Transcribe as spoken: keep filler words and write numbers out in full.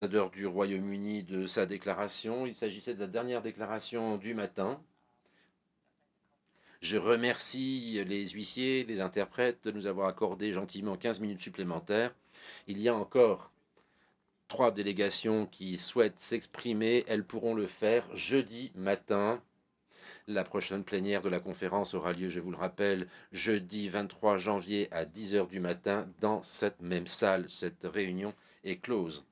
Ambassadeur du Royaume-Uni de sa déclaration. Il s'agissait de la dernière déclaration du matin. Je remercie les huissiers, les interprètes de nous avoir accordé gentiment quinze minutes supplémentaires. Il y a encore trois délégations qui souhaitent s'exprimer. Elles pourront le faire jeudi matin. La prochaine plénière de la conférence aura lieu, je vous le rappelle, jeudi vingt-trois janvier à dix heures du matin dans cette même salle. Cette réunion est close.